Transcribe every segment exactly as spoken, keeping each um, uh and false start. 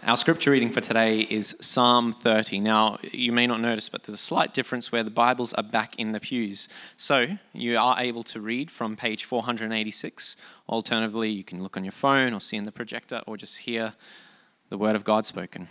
Our scripture reading for today is Psalm thirty. Now, you may not notice, but there's a slight difference where the Bibles are back in the pews. So, you are able to read from page four eighty-six. Alternatively, you can look on your phone or see in the projector or just hear the word of God spoken.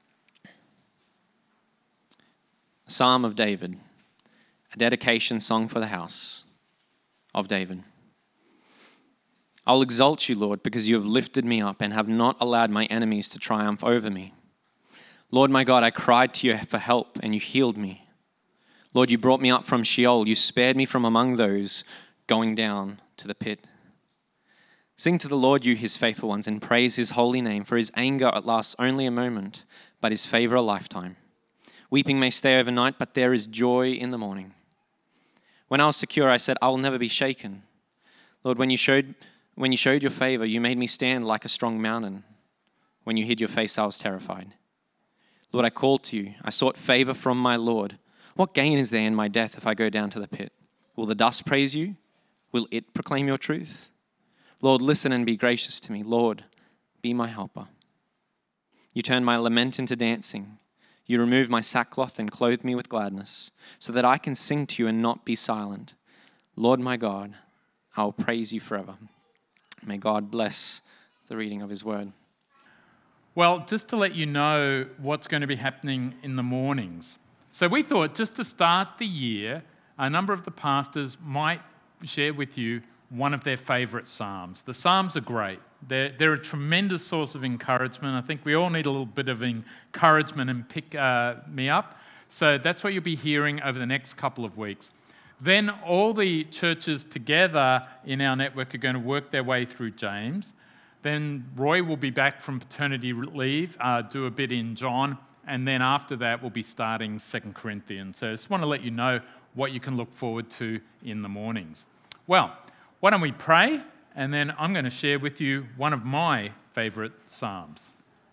A Psalm of David, a dedication song for the house of David. I'll exalt you, Lord, because you have lifted me up and have not allowed my enemies to triumph over me. Lord, my God, I cried to you for help and you healed me. Lord, you brought me up from Sheol. You spared me from among those going down to the pit. Sing to the Lord, you his faithful ones, and praise his holy name, for his anger lasts only a moment, but his favor a lifetime. Weeping may stay overnight, but there is joy in the morning. When I was secure, I said, I will never be shaken. Lord, when you showed When you showed your favor, you made me stand like a strong mountain. When you hid your face, I was terrified. Lord, I called to you. I sought favor from my Lord. What gain is there in my death if I go down to the pit? Will the dust praise you? Will it proclaim your truth? Lord, listen and be gracious to me. Lord, be my helper. You turned my lament into dancing. You removed my sackcloth and clothed me with gladness, so that I can sing to you and not be silent. Lord, my God, I will praise you forever. May God bless the reading of his word. Well, just to let you know what's going to be happening in the mornings. So we thought just to start the year, a number of the pastors might share with you one of their favourite psalms. The psalms are great. They're, they're a tremendous source of encouragement. I think we all need a little bit of encouragement and pick uh, me up. So that's what you'll be hearing over the next couple of weeks. Then all the churches together in our network are going to work their way through James. Then Roy will be back from paternity leave, uh, do a bit in John, and then after that we'll be starting Second Corinthians. So I just want to let you know what you can look forward to in the mornings. Well, why don't we pray, and then I'm going to share with you one of my favourite psalms.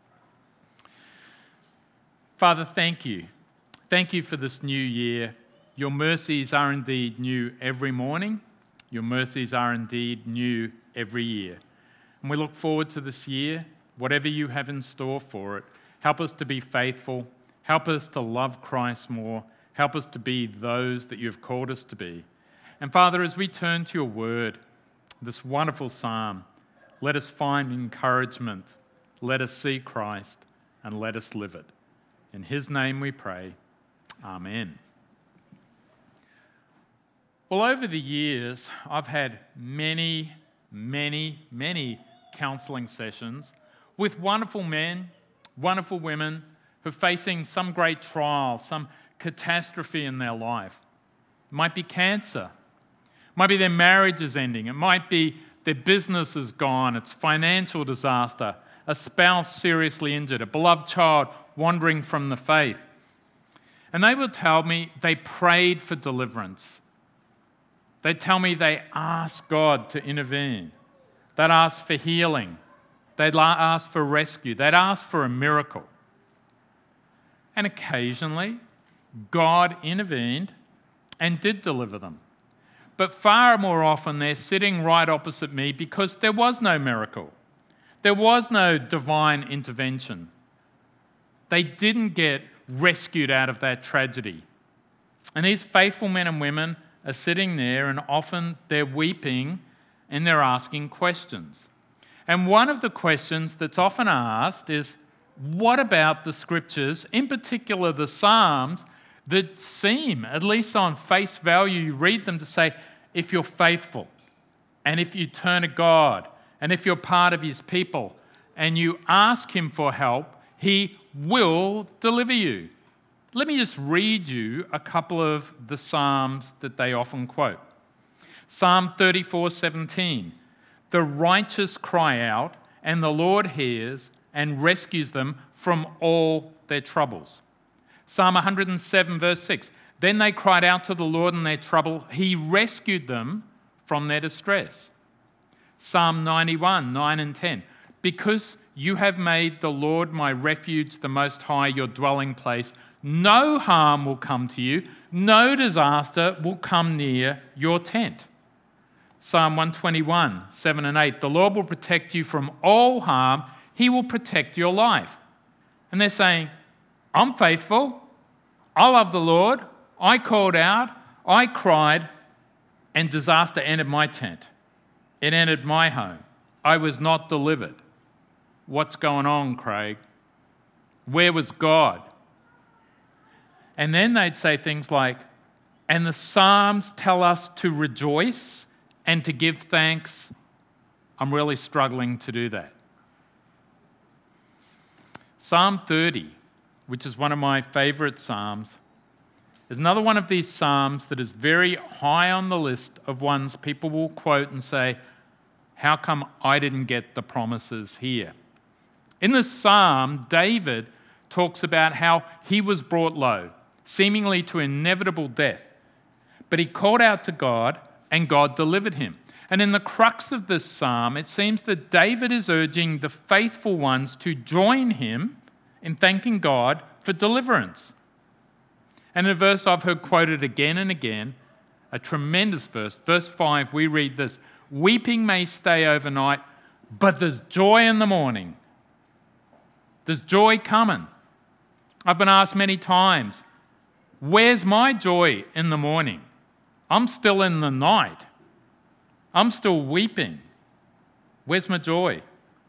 Father, thank you. Thank you for this new year. Your mercies are indeed new every morning. Your mercies are indeed new every year. And we look forward to this year, whatever you have in store for it. Help us to be faithful. Help us to love Christ more. Help us to be those that you have called us to be. And Father, as we turn to your word, this wonderful psalm, let us find encouragement. Let us see Christ and let us live it. In his name we pray. Amen. Well, over the years, I've had many, many, many counselling sessions with wonderful men, wonderful women who are facing some great trial, some catastrophe in their life. It might be cancer. It might be their marriage is ending. It might be their business is gone. It's financial disaster, a spouse seriously injured, a beloved child wandering from the faith. And they would tell me they prayed for deliverance. They'd tell me they asked God to intervene. They'd ask for healing. They'd ask for rescue. They'd ask for a miracle. And occasionally, God intervened and did deliver them. But far more often, they're sitting right opposite me because there was no miracle. There was no divine intervention. They didn't get rescued out of that tragedy. And these faithful men and women are sitting there, and often they're weeping and they're asking questions. And one of the questions that's often asked is, what about the scriptures, in particular the Psalms, that seem, at least on face value, you read them to say, if you're faithful, and if you turn to God, and if you're part of his people, and you ask him for help, he will deliver you. Let me just read you a couple of the Psalms that they often quote. Psalm thirty-four seventeen. The righteous cry out, and the Lord hears and rescues them from all their troubles. Psalm one hundred seven verse six. Then they cried out to the Lord in their trouble. He rescued them from their distress. Psalm ninety-one, nine and ten. Because you have made the Lord my refuge, the Most High, your dwelling place, no harm will come to you, no disaster will come near your tent. Psalm one twenty-one, seven and eight. The Lord will protect you from all harm. He will protect your life. And they're saying, I'm faithful. I love the Lord. I called out. I cried. And disaster entered my tent. It entered my home. I was not delivered. What's going on, Craig? Where was God? And then they'd say things like, and the Psalms tell us to rejoice and to give thanks. I'm really struggling to do that. Psalm thirty, which is one of my favourite psalms, is another one of these psalms that is very high on the list of ones people will quote and say, how come I didn't get the promises here? In this psalm, David talks about how he was brought low, seemingly to inevitable death. But he called out to God, and God delivered him. And in the crux of this psalm, it seems that David is urging the faithful ones to join him in thanking God for deliverance. And in a verse I've heard quoted again and again, a tremendous verse, verse five, we read this, weeping may stay overnight, but there's joy in the morning. There's joy coming. I've been asked many times, where's my joy in the morning? I'm still in the night. I'm still weeping. Where's my joy?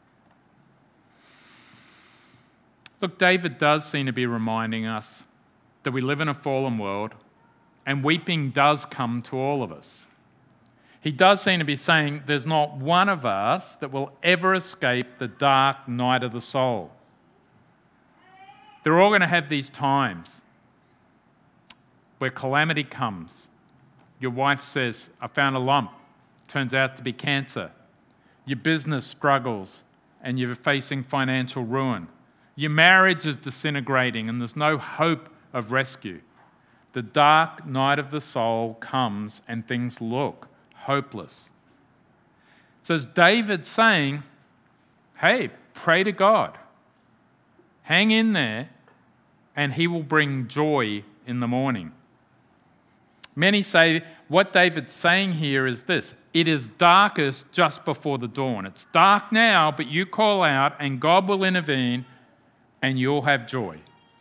Look, David does seem to be reminding us that we live in a fallen world and weeping does come to all of us. He does seem to be saying there's not one of us that will ever escape the dark night of the soul. They're all going to have these times where calamity comes. Your wife says, I found a lump. Turns out to be cancer. Your business struggles and you're facing financial ruin. Your marriage is disintegrating and there's no hope of rescue. The dark night of the soul comes and things look hopeless. So as David's saying, hey, pray to God. Hang in there and he will bring joy in the morning. Many say what David's saying here is this. It is darkest just before the dawn. It's dark now, but you call out and God will intervene and you'll have joy.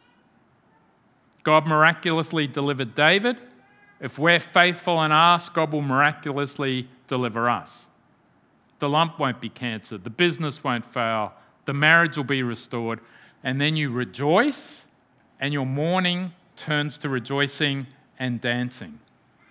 God miraculously delivered David. If we're faithful and ask, God will miraculously deliver us. The lump won't be cancer. The business won't fail. The marriage will be restored. And then you rejoice and your mourning turns to rejoicing and dancing.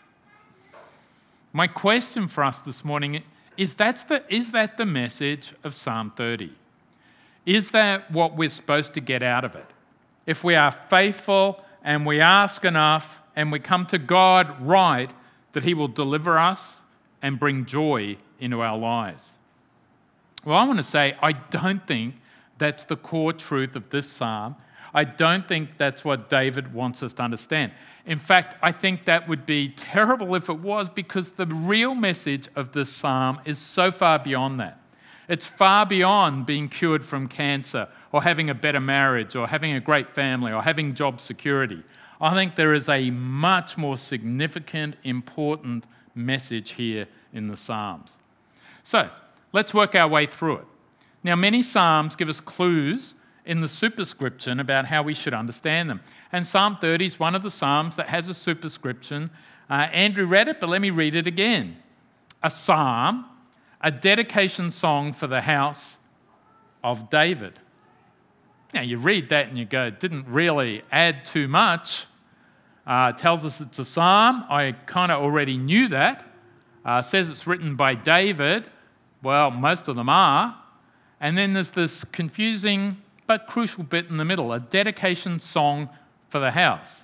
My question for us this morning is, that's the, is that the message of Psalm thirty? Is that what we're supposed to get out of it? If we are faithful and we ask enough and we come to God right, that he will deliver us and bring joy into our lives. Well, I want to say I don't think that's the core truth of this psalm. I don't think that's what David wants us to understand. In fact, I think that would be terrible if it was, because the real message of this psalm is so far beyond that. It's far beyond being cured from cancer or having a better marriage or having a great family or having job security. I think there is a much more significant, important message here in the Psalms. So, let's work our way through it. Now, many Psalms give us clues in the superscription about how we should understand them. And Psalm thirty is one of the Psalms that has a superscription. Uh, Andrew read it, but let me read it again. A psalm, a dedication song for the house of David. Now, you read that and you go, it didn't really add too much. Uh, it tells us it's a psalm. I kind of already knew that. Uh, says it's written by David. Well, most of them are. And then there's this confusing but crucial bit in the middle, a dedication song for the house.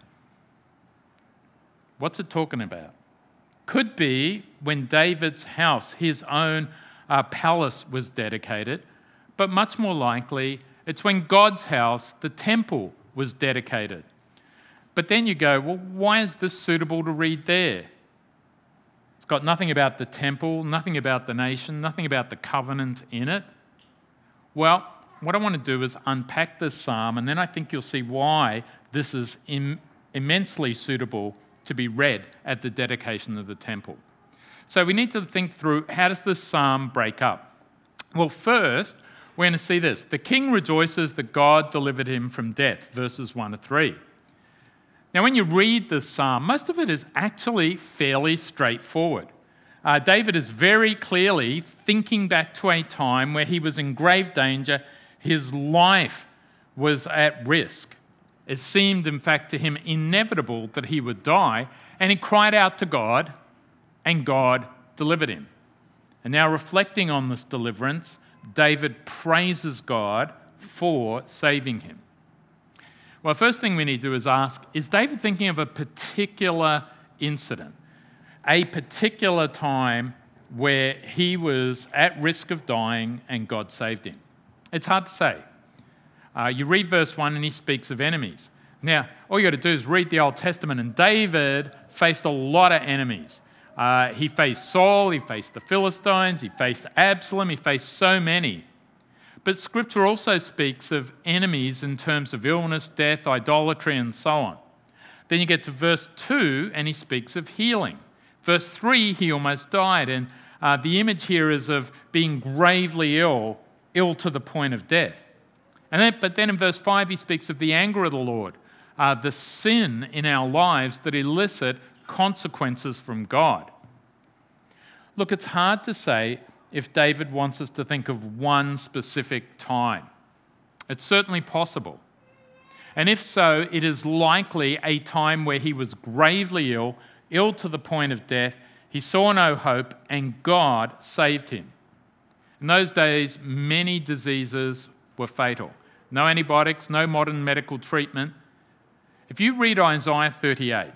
What's it talking about? Could be when David's house, his own uh, palace, was dedicated, but much more likely it's when God's house, the temple, was dedicated. But then you go, well, why is this suitable to read there? It's got nothing about the temple, nothing about the nation, nothing about the covenant in it. Well, what I want to do is unpack this psalm, and then I think you'll see why this is im- immensely suitable to be read at the dedication of the temple. So we need to think through, how does this psalm break up? Well, first, we're going to see this. The king rejoices that God delivered him from death, verses one to three. Now, when you read this psalm, most of it is actually fairly straightforward. Uh, David is very clearly thinking back to a time where he was in grave danger. His life was at risk. It seemed, in fact, to him inevitable that he would die, and he cried out to God, and God delivered him. And now, reflecting on this deliverance, David praises God for saving him. Well, first thing we need to do is ask, is David thinking of a particular incident, a particular time where he was at risk of dying and God saved him? It's hard to say. Uh, you read verse one and he speaks of enemies. Now, all you got to do is read the Old Testament, and David faced a lot of enemies. Uh, he faced Saul, he faced the Philistines, he faced Absalom, he faced so many. But Scripture also speaks of enemies in terms of illness, death, idolatry, and so on. Then you get to verse two, and he speaks of healing. Verse three, he almost died, and uh, the image here is of being gravely ill, ill to the point of death. And then, but then in verse five, he speaks of the anger of the Lord, uh, the sin in our lives that elicit consequences from God. Look, it's hard to say if David wants us to think of one specific time. It's certainly possible. And if so, it is likely a time where he was gravely ill, ill to the point of death. He saw no hope, and God saved him. In those days, many diseases were fatal. No antibiotics, no modern medical treatment. If you read Isaiah thirty-eight,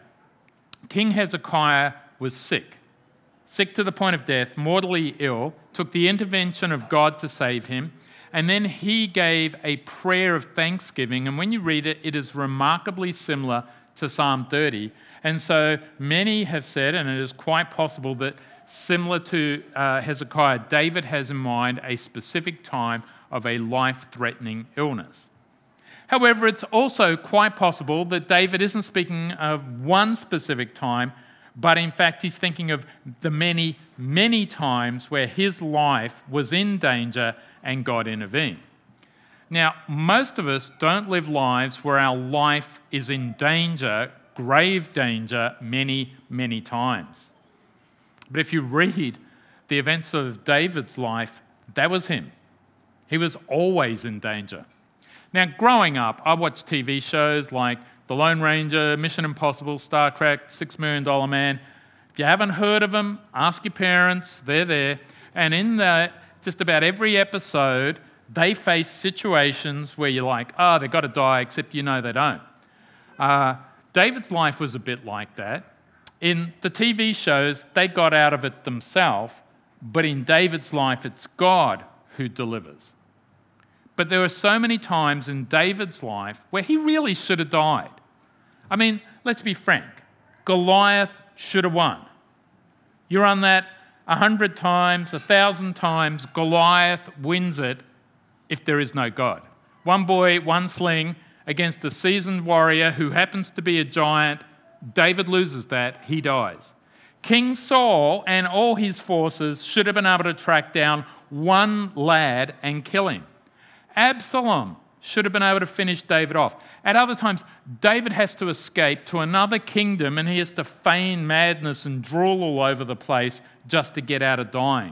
King Hezekiah was sick, sick to the point of death, mortally ill, took the intervention of God to save him, and then he gave a prayer of thanksgiving. And when you read it, it is remarkably similar to Psalm thirty. And so many have said, and it is quite possible that similar to uh, Hezekiah, David has in mind a specific time of a life-threatening illness. However, it's also quite possible that David isn't speaking of one specific time, but in fact he's thinking of the many, many times where his life was in danger and God intervened. Now, most of us don't live lives where our life is in danger, grave danger, many, many times. But if you read the events of David's life, that was him. He was always in danger. Now, growing up, I watched T V shows like The Lone Ranger, Mission Impossible, Star Trek, Six Million Dollar Man. If you haven't heard of them, ask your parents, they're there. And in that, just about every episode, they face situations where you're like, oh, they've got to die, except you know they don't. Uh, David's life was a bit like that. In the T V shows, they got out of it themselves, but in David's life, it's God who delivers. But there were so many times in David's life where he really should have died. I mean, let's be frank. Goliath should have won. You run that a hundred times, a thousand times, Goliath wins it if there is no God. One boy, one sling against a seasoned warrior who happens to be a giant. David loses that, he dies. King Saul and all his forces should have been able to track down one lad and kill him. Absalom should have been able to finish David off. At other times, David has to escape to another kingdom and he has to feign madness and drool all over the place just to get out of dying.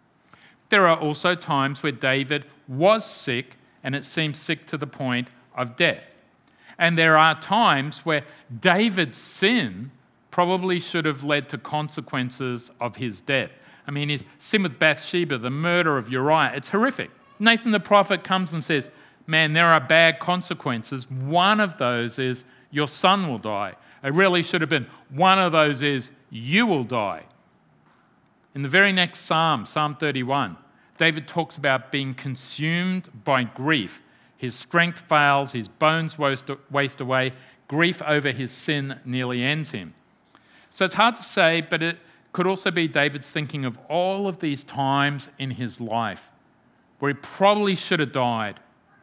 There are also times where David was sick, and it seems sick to the point of death. And there are times where David's sin probably should have led to consequences of his death. I mean, his sin with Bathsheba, the murder of Uriah, it's horrific. Nathan the prophet comes and says, man, there are bad consequences. One of those is your son will die. It really should have been, one of those is you will die. In the very next psalm, Psalm thirty-one, David talks about being consumed by grief. His strength fails, his bones waste away, grief over his sin nearly ends him. So it's hard to say, but it could also be David's thinking of all of these times in his life where he probably should have died,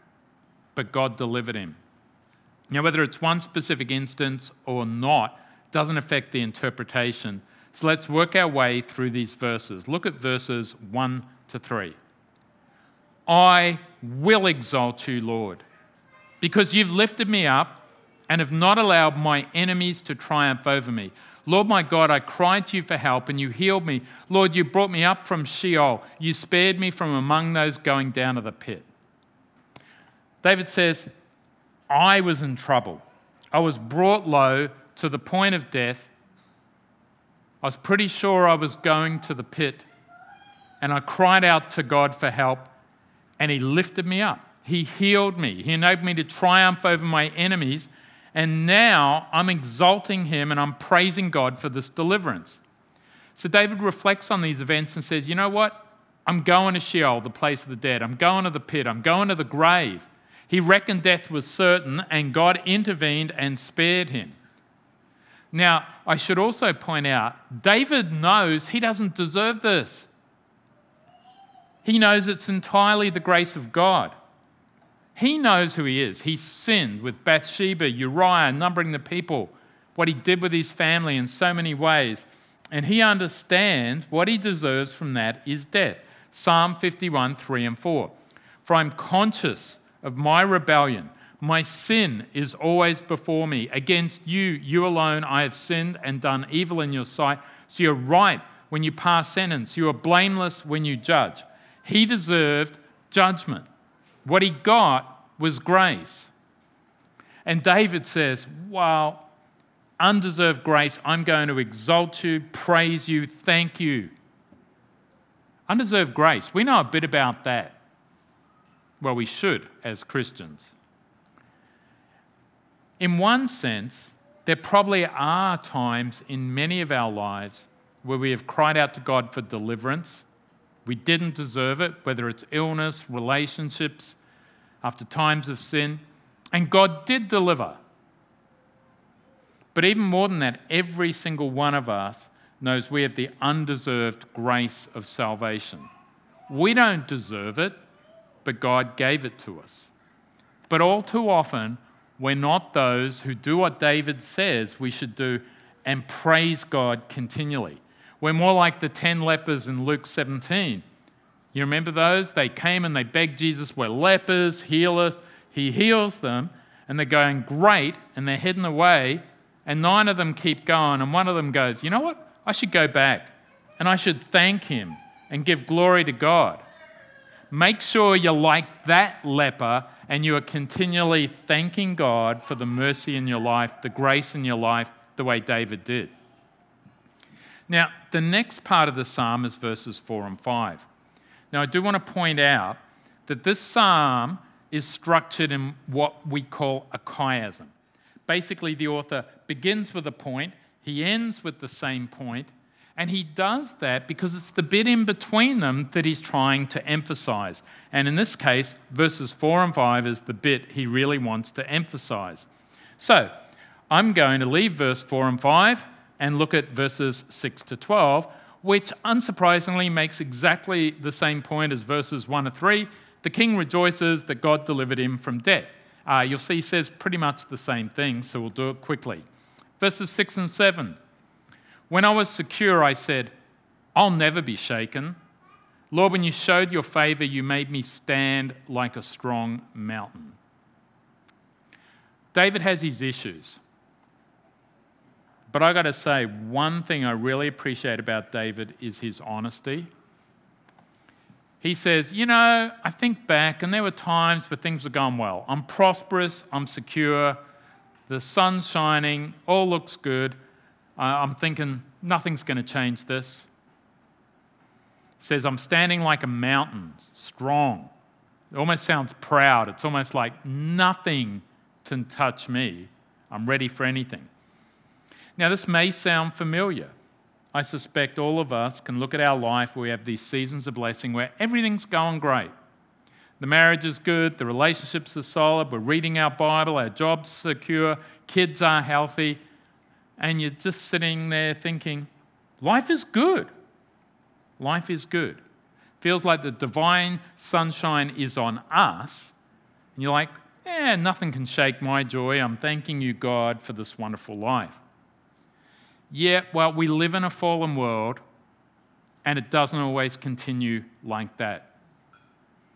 but God delivered him. Now, whether it's one specific instance or not doesn't affect the interpretation. So let's work our way through these verses. Look at verses one to three. I will exalt you, Lord, because you've lifted me up and have not allowed my enemies to triumph over me. Lord my God, I cried to you for help and you healed me. Lord, you brought me up from Sheol. You spared me from among those going down to the pit. David says, I was in trouble. I was brought low to the point of death. I was pretty sure I was going to the pit, and I cried out to God for help, and he lifted me up. He healed me. He enabled me to triumph over my enemies, and now I'm exalting him and I'm praising God for this deliverance. So David reflects on these events and says, you know what? I'm going to Sheol, the place of the dead. I'm going to the pit. I'm going to the grave. He reckoned death was certain, and God intervened and spared him. Now, I should also point out, David knows he doesn't deserve this. He knows it's entirely the grace of God. He knows who he is. He sinned with Bathsheba, Uriah, numbering the people, what he did with his family in so many ways. And he understands what he deserves from that is death. Psalm fifty-one, three and four. For I'm conscious of my rebellion. My sin is always before me. Against you, you alone, I have sinned and done evil in your sight. So you're right when you pass sentence. You are blameless when you judge. He deserved judgment. What he got was grace. And David says, well, undeserved grace, I'm going to exalt you, praise you, thank you. Undeserved grace, we know a bit about that. Well, we should as Christians. In one sense, there probably are times in many of our lives where we have cried out to God for deliverance. We didn't deserve it, whether it's illness, relationships, after times of sin, and God did deliver. But even more than that, every single one of us knows we have the undeserved grace of salvation. We don't deserve it, but God gave it to us. But all too often, we're not those who do what David says we should do and praise God continually. We're more like the ten lepers in Luke seventeen. You remember those? They came and they begged Jesus, we're lepers, heal us. He heals them, and they're going, great, and they're heading away, and nine of them keep going, and one of them goes, you know what? I should go back, and I should thank him and give glory to God. Make sure you're like that leper, and you are continually thanking God for the mercy in your life, the grace in your life, the way David did. Now, the next part of the psalm is verses four and five. Now, I do want to point out that this psalm is structured in what we call a chiasm. Basically, the author begins with a point, he ends with the same point, and he does that because it's the bit in between them that he's trying to emphasize. And in this case, verses four and five is the bit he really wants to emphasize. So, I'm going to leave verse four and five and look at verses six to twelve, which unsurprisingly makes exactly the same point as verses one to three. The king rejoices that God delivered him from death. Uh, you'll see he says pretty much the same thing, so we'll do it quickly. Verses six and seven. When I was secure, I said, I'll never be shaken. Lord, when you showed your favor, you made me stand like a strong mountain. David has his issues. But I got to say, one thing I really appreciate about David is his honesty. He says, you know, I think back and there were times where things were going well. I'm prosperous, I'm secure, the sun's shining, all looks good. Uh, I'm thinking nothing's going to change this. He says, I'm standing like a mountain, strong. It almost sounds proud. It's almost like nothing can touch me. I'm ready for anything. Now, this may sound familiar. I suspect all of us can look at our life where we have these seasons of blessing where everything's going great. The marriage is good, the relationships are solid, we're reading our Bible, our job's secure, kids are healthy, and you're just sitting there thinking, life is good. Life is good. Feels like the divine sunshine is on us, and you're like, eh, nothing can shake my joy. I'm thanking you, God, for this wonderful life. Yeah, well, we live in a fallen world, and it doesn't always continue like that.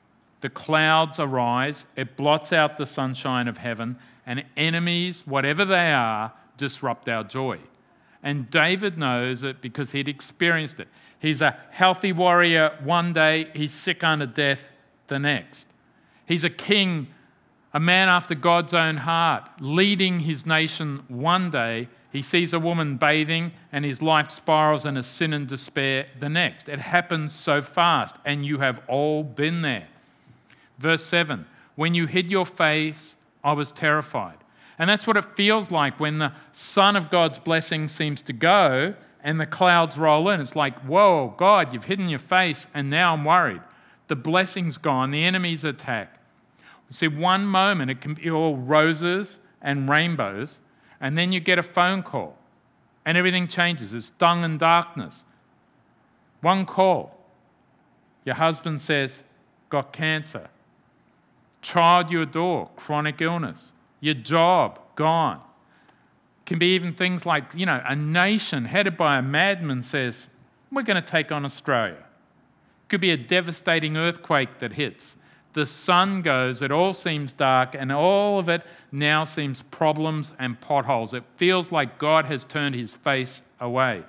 the clouds arise, it blots out the sunshine of heaven, and enemies, whatever they are, disrupt our joy. And David knows it because he'd experienced it. He's a healthy warrior one day, he's sick unto death the next. He's a king, a man after God's own heart, leading his nation one day. He sees a woman bathing and his life spirals into sin and despair the next. It happens so fast, and you have all been there. Verse seven, when you hid your face, I was terrified. And that's what it feels like when the sun of God's blessing seems to go and the clouds roll in. It's like, whoa, God, you've hidden your face, and now I'm worried. The blessing's gone, the enemy's attack. You see, one moment it can be all roses and rainbows, and then you get a phone call, and everything changes. It's dung and darkness. One call. Your husband says, got cancer. Child you adore, chronic illness. Your job, gone. Can be even things like, you know, a nation headed by a madman says, we're going to take on Australia. Could be a devastating earthquake that hits. The sun goes, it all seems dark, and all of it now seems problems and potholes. It feels like God has turned his face away.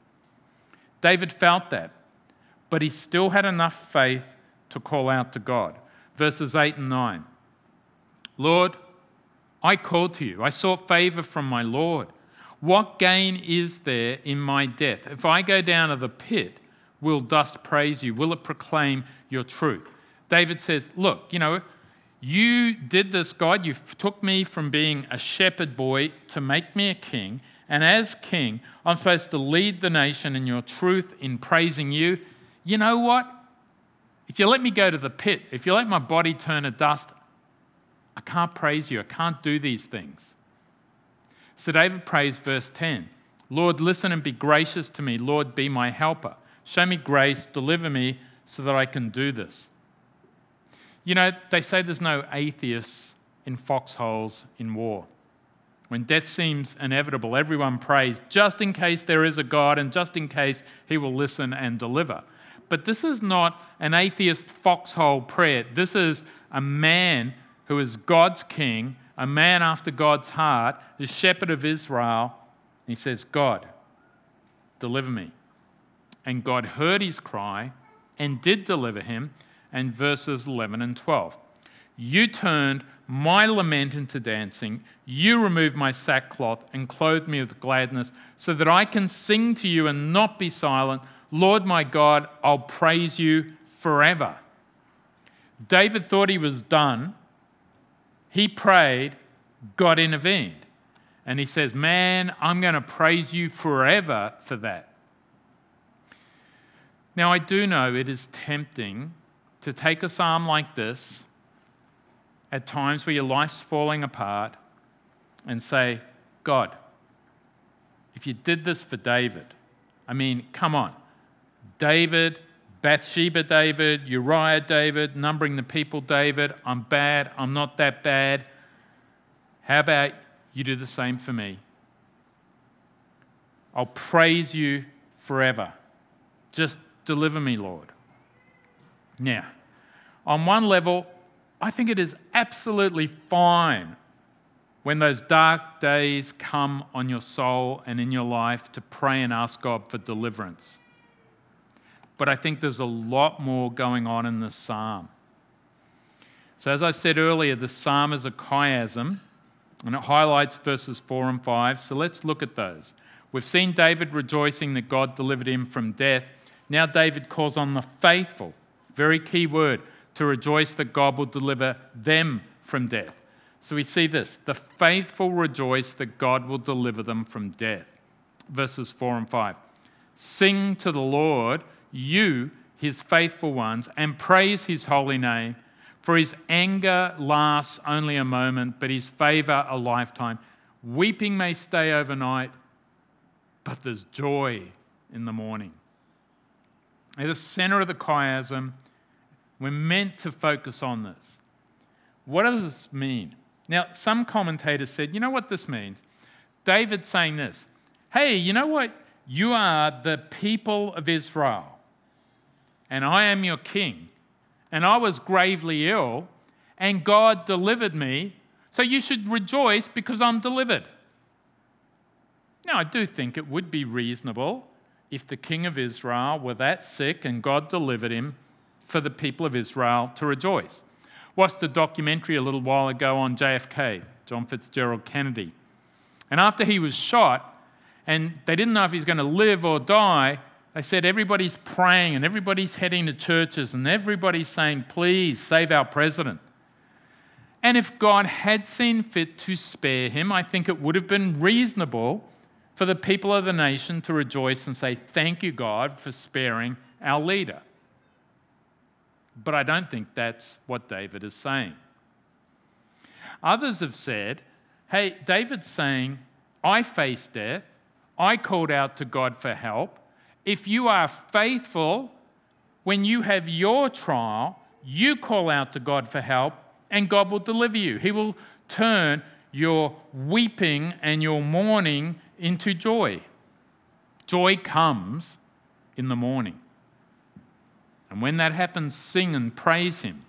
David felt that, but he still had enough faith to call out to God. Verses eight and nine. Lord, I called to you. I sought favor from my Lord. What gain is there in my death? If I go down to the pit, will dust praise you? Will it proclaim your truth? David says, look, you know, you did this, God. You took me from being a shepherd boy to make me a king. And as king, I'm supposed to lead the nation in your truth, in praising you. You know what? If you let me go to the pit, if you let my body turn to dust, I can't praise you. I can't do these things. So David prays, verse ten. Lord, listen and be gracious to me. Lord, be my helper. Show me grace, deliver me so that I can do this. You know, they say there's no atheists in foxholes in war. When death seems inevitable, everyone prays just in case there is a God and just in case he will listen and deliver. But this is not an atheist foxhole prayer. This is a man who is God's king, a man after God's heart, the shepherd of Israel. He says, God, deliver me. And God heard his cry and did deliver him. And verses eleven and twelve. You turned my lament into dancing. You removed my sackcloth and clothed me with gladness so that I can sing to you and not be silent. Lord my God, I'll praise you forever. David thought he was done. He prayed, God intervened. And he says, man, I'm going to praise you forever for that. Now, I do know it is tempting to take a psalm like this at times where your life's falling apart and say, God, if you did this for David, I mean, come on. David, Bathsheba David, Uriah David, numbering the people David, I'm bad, I'm not that bad. How about you do the same for me? I'll praise you forever. Just deliver me, Lord. Now, on one level, I think it is absolutely fine when those dark days come on your soul and in your life to pray and ask God for deliverance. But I think there's a lot more going on in this psalm. So as I said earlier, the psalm is a chiasm, and it highlights verses four and five. So let's look at those. We've seen David rejoicing that God delivered him from death. Now David calls on the faithful, very key word, to rejoice that God will deliver them from death. So we see this, the faithful rejoice that God will deliver them from death. Verses four and five. Sing to the Lord, you, his faithful ones, and praise his holy name. For his anger lasts only a moment, but his favor a lifetime. Weeping may stay overnight, but there's joy in the morning. At the center of the chiasm, we're meant to focus on this. What does this mean? Now, some commentators said, you know what this means? David's saying this, hey, you know what? You are the people of Israel, and I am your king, and I was gravely ill, and God delivered me, so you should rejoice because I'm delivered. Now, I do think it would be reasonable if the king of Israel were that sick and God delivered him for the people of Israel to rejoice. Watched a documentary a little while ago on J F K, John Fitzgerald Kennedy. And after he was shot, and they didn't know if he's going to live or die, they said everybody's praying and everybody's heading to churches and everybody's saying, please save our president. And if God had seen fit to spare him, I think it would have been reasonable for the people of the nation to rejoice and say, thank you, God, for sparing our leader. But I don't think that's what David is saying. Others have said, hey, David's saying, I faced death, I called out to God for help. If you are faithful, when you have your trial, you call out to God for help, and God will deliver you. He will turn your weeping and your mourning into joy. Joy comes in the morning. And when that happens, sing and praise him.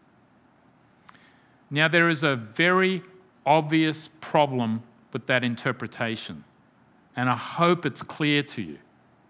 Now, there is a very obvious problem with that interpretation, and I hope it's clear to you.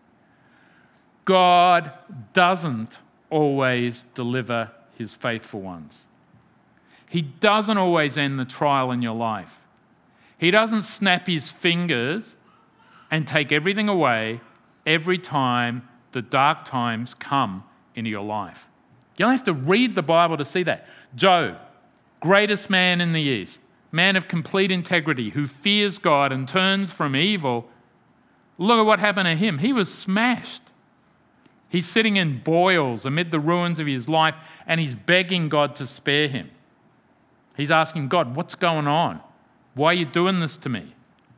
God doesn't always deliver his faithful ones. He doesn't always end the trial in your life. He doesn't snap his fingers and take everything away every time the dark times come into your life. You don't have to read the Bible to see that. Job, greatest man in the East, man of complete integrity, who fears God and turns from evil. Look at what happened to him. He was smashed. He's sitting in boils amid the ruins of his life, and he's begging God to spare him. He's asking God, what's going on? Why are you doing this to me?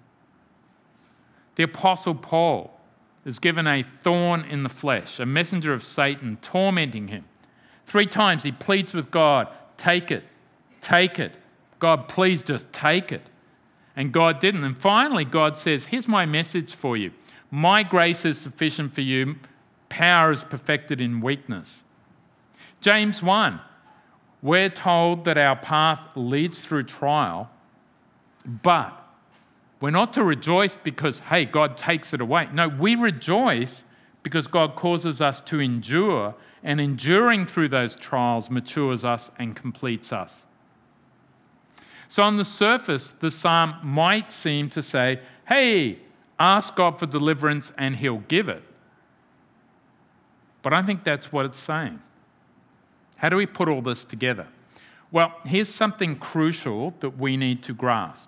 The Apostle Paul is given a thorn in the flesh, a messenger of Satan tormenting him. Three times he pleads with God, take it, take it. God, please just take it. And God didn't. And finally, God says, here's my message for you. My grace is sufficient for you. Power is perfected in weakness. James one, we're told that our path leads through trial, but we're not to rejoice because, hey, God takes it away. No, we rejoice because God causes us to endure, and enduring through those trials matures us and completes us. So on the surface, the psalm might seem to say, hey, ask God for deliverance and he'll give it. But I think that's what it's saying. How do we put all this together? Well, here's something crucial that we need to grasp.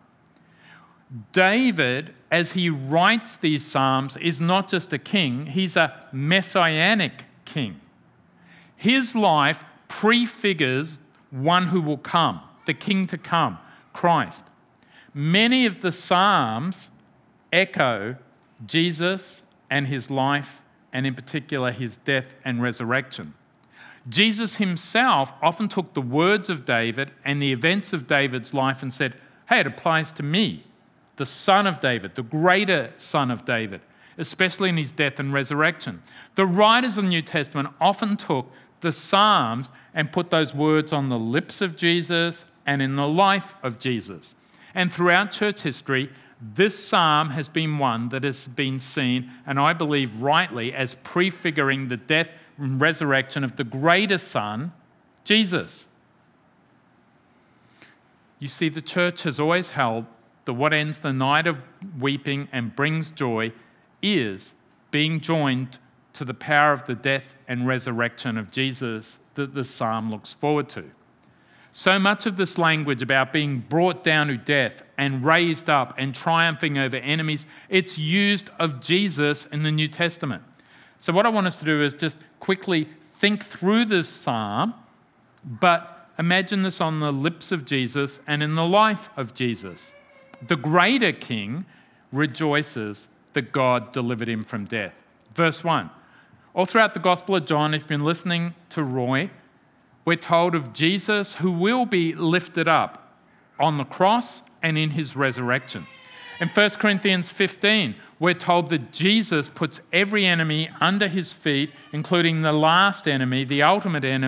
David, as he writes these psalms, is not just a king, he's a messianic king. His life prefigures one who will come, the king to come, Christ. Many of the psalms echo Jesus and his life, and in particular his death and resurrection. Jesus himself often took the words of David and the events of David's life and said, hey, it applies to me, the son of David, the greater son of David, especially in his death and resurrection. The writers of the New Testament often took the Psalms and put those words on the lips of Jesus and in the life of Jesus. And throughout church history, this psalm has been one that has been seen, and I believe rightly, as prefiguring the death and resurrection of the greater Son, Jesus. You see, the church has always held that what ends the night of weeping and brings joy is being joined to the power of the death and resurrection of Jesus that the psalm looks forward to. So much of this language about being brought down to death and raised up and triumphing over enemies, it's used of Jesus in the New Testament. So what I want us to do is just quickly think through this psalm, but imagine this on the lips of Jesus and in the life of Jesus. The greater king rejoices that God delivered him from death. Verse one. All throughout the Gospel of John, if you've been listening to Roy, we're told of Jesus who will be lifted up on the cross and in his resurrection. In First Corinthians fifteen, we're told that Jesus puts every enemy under his feet, including the last enemy, the ultimate enemy,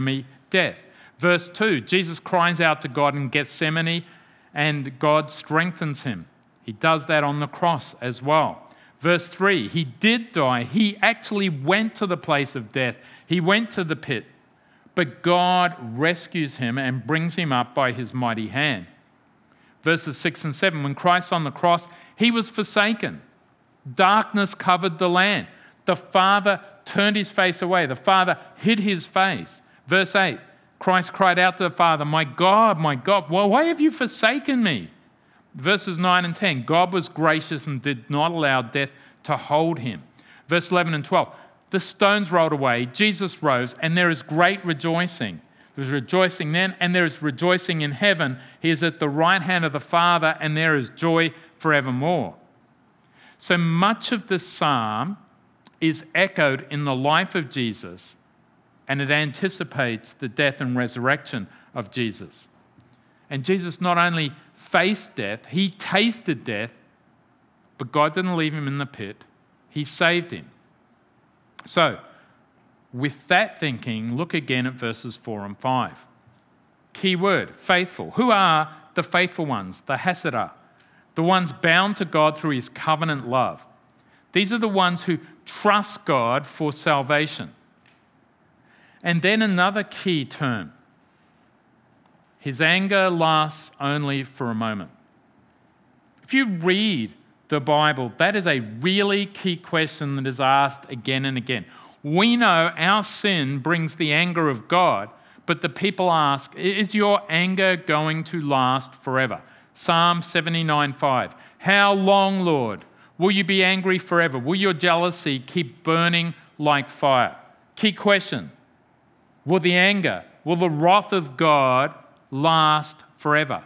death. Verse two, Jesus cries out to God in Gethsemane and God strengthens him. He does that on the cross as well. Verse three, he did die. He actually went to the place of death. He went to the pit. But God rescues him and brings him up by his mighty hand. Verses six and seven, when Christ's on the cross, he was forsaken. Darkness covered the land. The Father turned his face away. The Father hid his face. Verse eight, Christ cried out to the Father, "My God, my God, why have you forsaken me?" Verses nine and ten, God was gracious and did not allow death to hold him. Verse eleven and twelve, the stones rolled away, Jesus rose, and there is great rejoicing. There is rejoicing then, and there is rejoicing in heaven. He is at the right hand of the Father, and there is joy forevermore. So much of this psalm is echoed in the life of Jesus, and it anticipates the death and resurrection of Jesus. And Jesus not only faced death, he tasted death, but God didn't leave him in the pit. He saved him. So, with that thinking, look again at verses four and five. Key word, faithful. Who are the faithful ones? The Hasidah, the ones bound to God through his covenant love. These are the ones who trust God for salvation. And then another key term. His anger lasts only for a moment. If you read the Bible, that is a really key question that is asked again and again. We know our sin brings the anger of God, but the people ask, is your anger going to last forever? Psalm seventy-nine five. How long, Lord? Will you be angry forever? Will your jealousy keep burning like fire? Key question. Will the anger, will the wrath of God last forever?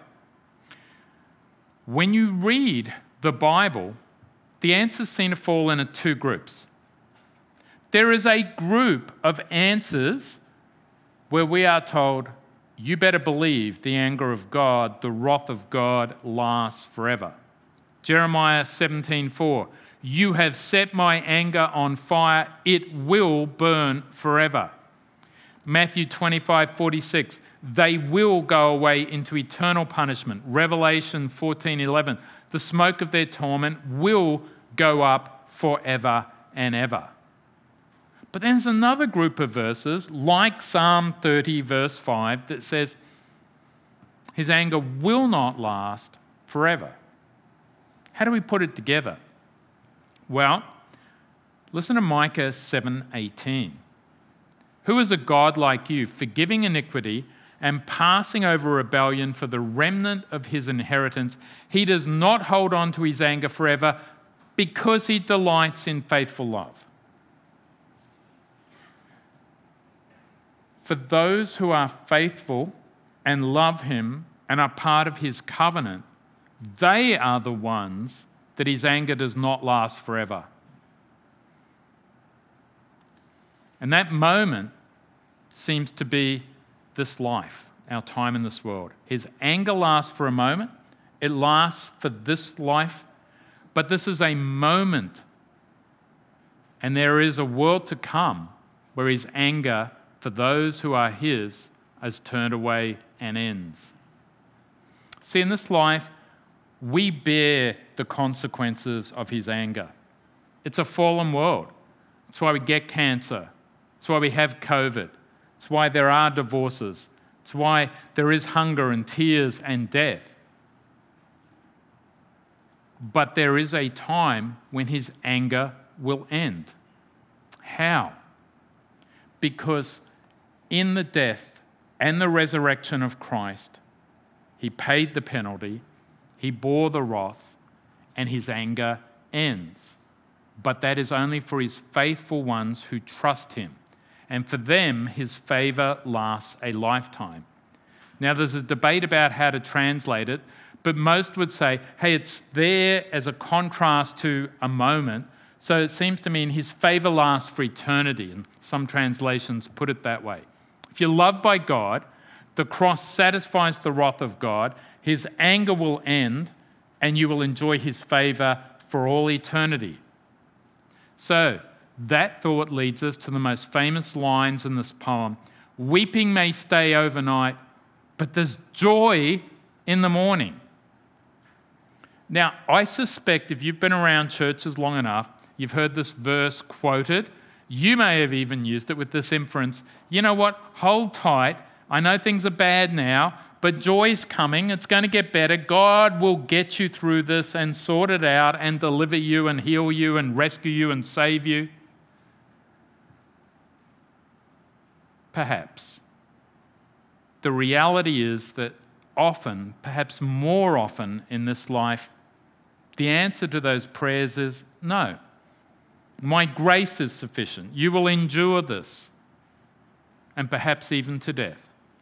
When you read the Bible, the answers seem to fall into two groups. There is a group of answers where we are told, you better believe the anger of God, the wrath of God lasts forever. Jeremiah seventeen four, you have set my anger on fire, it will burn forever. Matthew twenty-five forty-six, they will go away into eternal punishment. Revelation fourteen eleven, the smoke of their torment will go up forever and ever. But then there's another group of verses, like Psalm thirty, verse five, that says, his anger will not last forever. How do we put it together? Well, listen to Micah seven eighteen. Who is a God like you, forgiving iniquity and passing over rebellion for the remnant of his inheritance? He does not hold on to his anger forever because he delights in faithful love. For those who are faithful and love him and are part of his covenant, they are the ones that his anger does not last forever. And that moment seems to be this life, our time in this world. His anger lasts for a moment. It lasts for this life. But this is a moment. And there is a world to come where his anger for those who are his is turned away and ends. See, in this life, we bear the consequences of his anger. It's a fallen world. It's why we get cancer. It's why we have COVID. It's why there are divorces. It's why there is hunger and tears and death. But there is a time when his anger will end. How? Because in the death and the resurrection of Christ, he paid the penalty, he bore the wrath, and his anger ends. But that is only for his faithful ones who trust him. And for them, his favour lasts a lifetime. Now, there's a debate about how to translate it, but most would say, hey, it's there as a contrast to a moment. So it seems to mean his favour lasts for eternity, and some translations put it that way. If you're loved by God, the cross satisfies the wrath of God, his anger will end, and you will enjoy his favour for all eternity. So, that thought leads us to the most famous lines in this poem, Weeping may stay overnight, but there's joy in the morning. Now, I suspect if you've been around churches long enough, you've heard this verse quoted. You may have even used it with this inference. You know what? Hold tight. I know things are bad now, but joy's coming. It's going to get better. God will get you through this and sort it out and deliver you and heal you and rescue you and save you. Perhaps. The reality is that often, perhaps more often in this life, the answer to those prayers is no. My grace is sufficient. You will endure this, and perhaps even to death.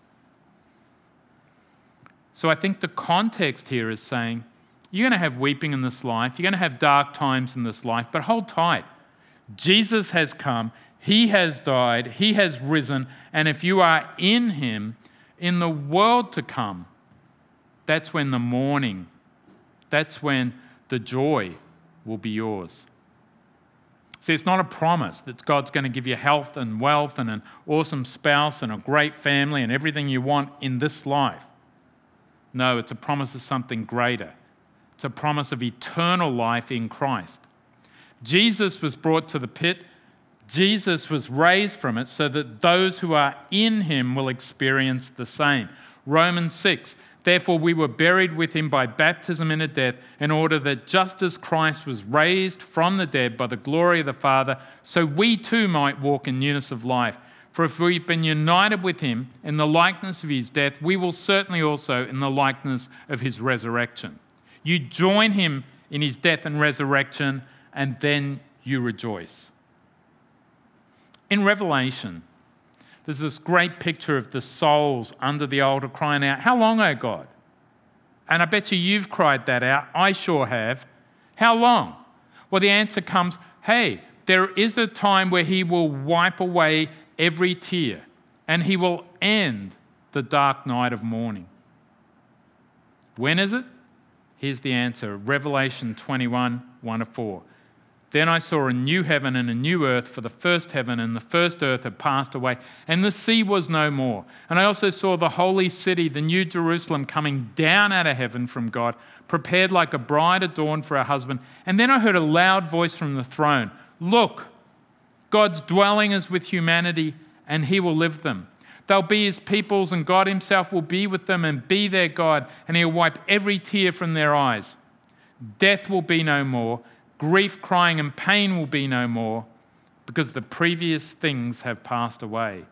So I think the context here is saying, you're going to have weeping in this life, you're going to have dark times in this life, but hold tight. Jesus has come, he has died, he has risen, and if you are in him, in the world to come, that's when the morning, that's when the joy will be yours. See, it's not a promise that God's going to give you health and wealth and an awesome spouse and a great family and everything you want in this life. No, it's a promise of something greater. It's a promise of eternal life in Christ. Jesus was brought to the pit. Jesus was raised from it so that those who are in him will experience the same. Romans six, therefore we were buried with him by baptism into death, in order that just as Christ was raised from the dead by the glory of the Father, so we too might walk in newness of life. For if we've been united with him in the likeness of his death, we will certainly also in the likeness of his resurrection. You join him in his death and resurrection, and then you rejoice. In Revelation, there's this great picture of the souls under the altar crying out, "How long, O God?" And I bet you you've cried that out. I sure have. How long? Well, the answer comes, hey, there is a time where he will wipe away every tear, and he will end the dark night of mourning. When is it? Here's the answer. Revelation twenty-one, one to four. Then I saw a new heaven and a new earth, for the first heaven and the first earth had passed away, and the sea was no more. And I also saw the holy city, the new Jerusalem, coming down out of heaven from God, prepared like a bride adorned for her husband. And then I heard a loud voice from the throne. Look, God's dwelling is with humanity, and he will live them. They'll be his peoples, and God himself will be with them and be their God, and he'll wipe every tear from their eyes. Death will be no more. Grief, crying, and pain will be no more, because the previous things have passed away.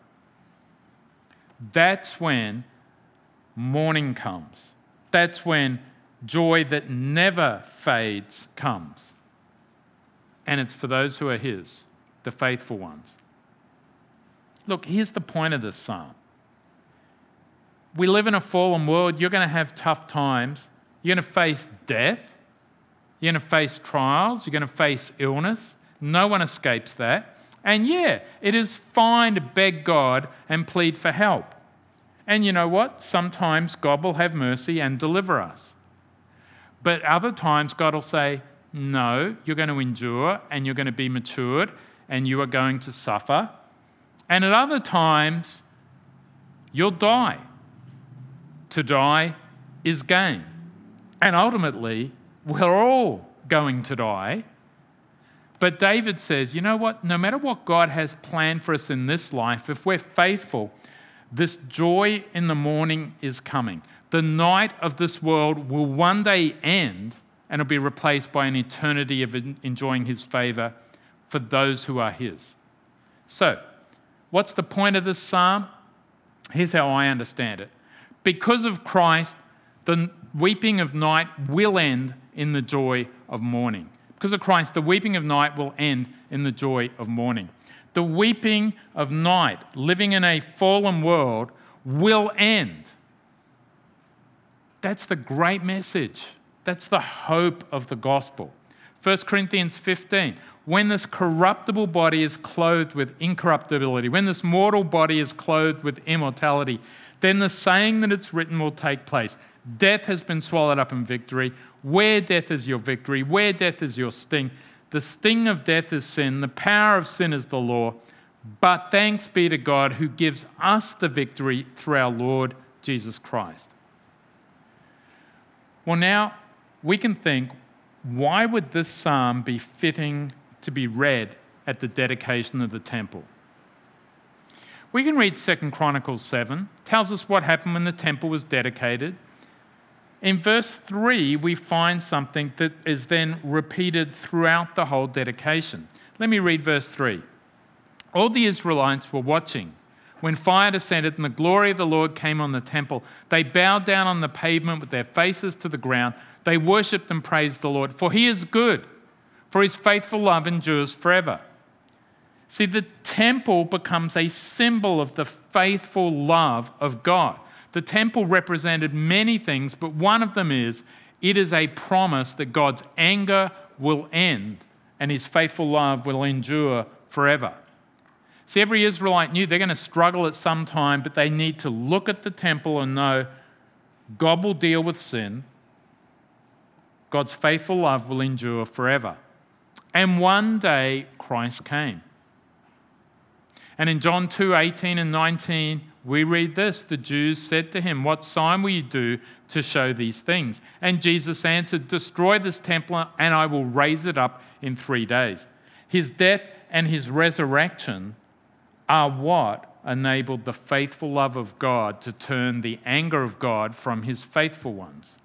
That's when morning comes. That's when joy that never fades comes. And it's for those who are his, the faithful ones. Look, here's the point of this psalm. We live in a fallen world. You're going to have tough times. You're going to face death. You're going to face trials. You're going to face illness. No one escapes that. And yeah, it is fine to beg God and plead for help. And you know what? Sometimes God will have mercy and deliver us. But other times God will say, no, you're going to endure and you're going to be matured and you are going to suffer. And at other times, you'll die. To die is gain. And ultimately, we're all going to die. But David says, you know what? No matter what God has planned for us in this life, if we're faithful, this joy in the morning is coming. The night of this world will one day end and it'll be replaced by an eternity of enjoying his favor for those who are his. So, what's the point of this psalm? Here's how I understand it. Because of Christ, the weeping of night will end in the joy of morning. Because of Christ, the weeping of night will end in the joy of morning. The weeping of night, living in a fallen world, will end. That's the great message. That's the hope of the gospel. First Corinthians fifteen, when this corruptible body is clothed with incorruptibility, when this mortal body is clothed with immortality, then the saying that it's written will take place. Death has been swallowed up in victory. Where death is your victory? Where death is your sting? The sting of death is sin. The power of sin is the law. But thanks be to God who gives us the victory through our Lord Jesus Christ. Well, now we can think, why would this psalm be fitting to be read at the dedication of the temple? We can read Second Chronicles seven, tells us what happened when the temple was dedicated. In verse three, we find something that is then repeated throughout the whole dedication. Let me read verse three. All the Israelites were watching when fire descended and the glory of the Lord came on the temple. They bowed down on the pavement with their faces to the ground. They worshipped and praised the Lord, for he is good, for his faithful love endures forever. See, the temple becomes a symbol of the faithful love of God. The temple represented many things, but one of them is it is a promise that God's anger will end and his faithful love will endure forever. See, every Israelite knew they're going to struggle at some time, but they need to look at the temple and know God will deal with sin. God's faithful love will endure forever. And one day, Christ came. And in John two, eighteen and nineteen, we read this. The Jews said to him, "What sign will you do to show these things?" And Jesus answered, "Destroy this temple and I will raise it up in three days." His death and his resurrection are what enabled the faithful love of God to turn the anger of God from his faithful ones.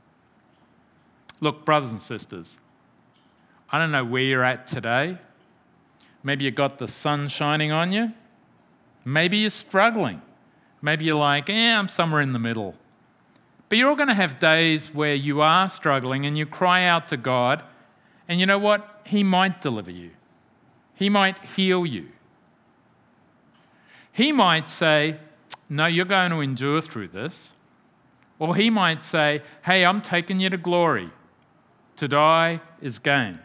Look, brothers and sisters, I don't know where you're at today. Maybe you've got the sun shining on you. Maybe you're struggling. Maybe you're like, eh, I'm somewhere in the middle. But you're all going to have days where you are struggling and you cry out to God, and you know what? He might deliver you. He might heal you. He might say, no, you're going to endure through this. Or he might say, hey, I'm taking you to glory. To die is gain.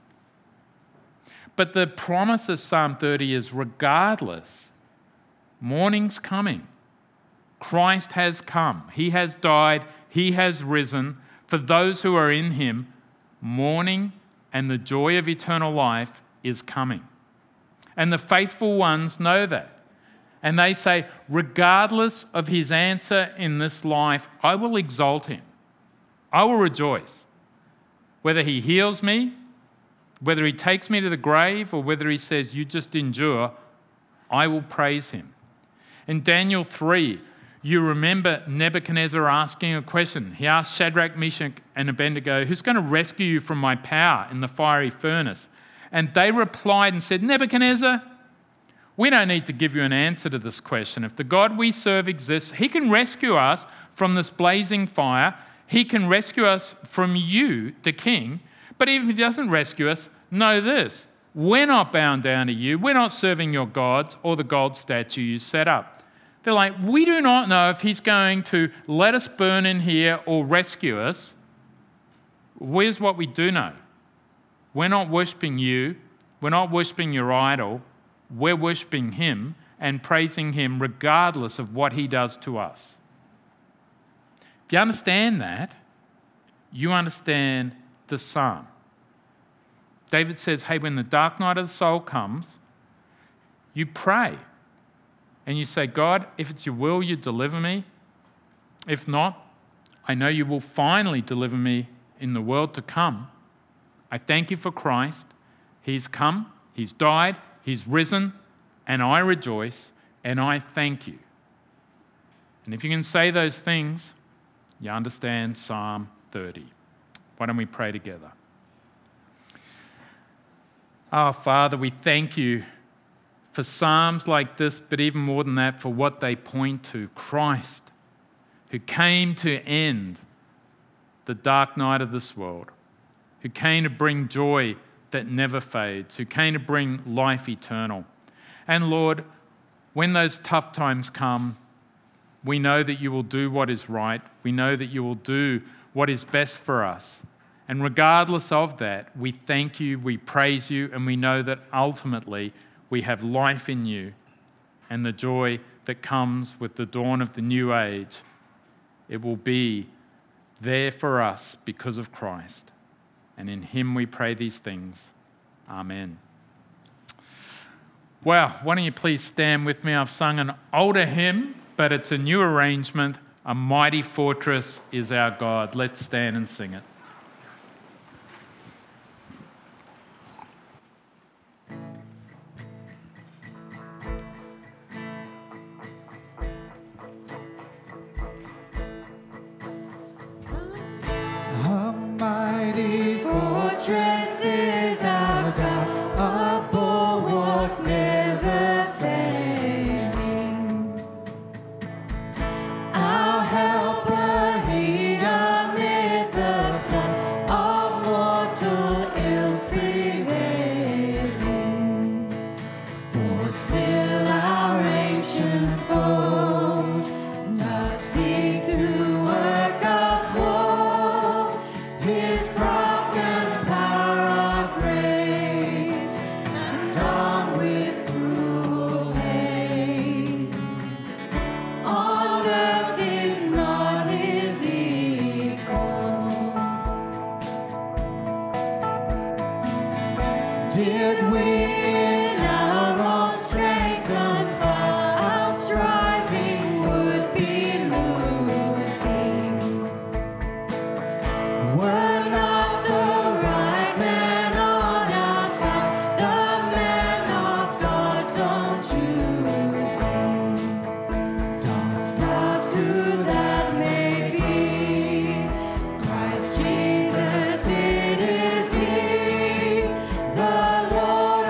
But the promise of Psalm thirty is regardless, morning's coming. Christ has come. He has died. He has risen. For those who are in him, morning and the joy of eternal life is coming. And the faithful ones know that. And they say, regardless of his answer in this life, I will exalt him. I will rejoice. Whether he heals me, whether he takes me to the grave, or whether he says, you just endure, I will praise him. In Daniel three, you remember Nebuchadnezzar asking a question. He asked Shadrach, Meshach, and Abednego, who's going to rescue you from my power in the fiery furnace? And they replied and said, Nebuchadnezzar, we don't need to give you an answer to this question. If the God we serve exists, he can rescue us from this blazing fire. He can rescue us from you, the king. But even if he doesn't rescue us, know this. We're not bound down to you. We're not serving your gods or the gold statue you set up. They're like, we do not know if he's going to let us burn in here or rescue us. Here's what we do know. We're not worshipping you. We're not worshipping your idol. We're worshipping him and praising him regardless of what he does to us. If you understand that, you understand the psalm. David says, hey, when the dark night of the soul comes, you pray and you say, God, if it's your will, you deliver me. If not, I know you will finally deliver me in the world to come. I thank you for Christ. He's come, he's died, he's risen, and I rejoice and I thank you. And if you can say those things, you understand Psalm thirty. Why don't we pray together? Oh, Father, we thank you for psalms like this, but even more than that, for what they point to. Christ, who came to end the dark night of this world, who came to bring joy that never fades, who came to bring life eternal. And Lord, when those tough times come, we know that you will do what is right. We know that you will do what is best for us. And regardless of that, we thank you, we praise you, and we know that ultimately we have life in you and the joy that comes with the dawn of the new age. It will be there for us because of Christ. And in him we pray these things. Amen. Wow, why don't you please stand with me? I've sung an older hymn, but it's a new arrangement. A mighty fortress is our God. Let's stand and sing it. A mighty fortress is our God, a bulwark never failing. Our helper, he amid the flood of mortal ills prevailing. For still our ancient foes not seek to work us woe. His craft and power are great, and armed with cruel hate. On earth is not his equal. Did we in our own strength confide, our striving would be losing. Were not the right man on our side, the man of God's own choosing. Dust, dust, who that may be, Christ Jesus, it is He, the Lord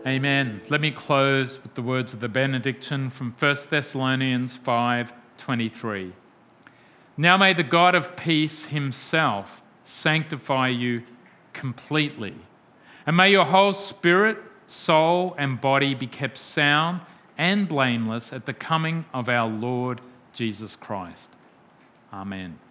Amen. Let me close with the words of the benediction from First Thessalonians five twenty-three. Now may the God of peace himself sanctify you completely, and may your whole spirit, soul, and body be kept sound and blameless at the coming of our Lord Jesus Christ. Amen.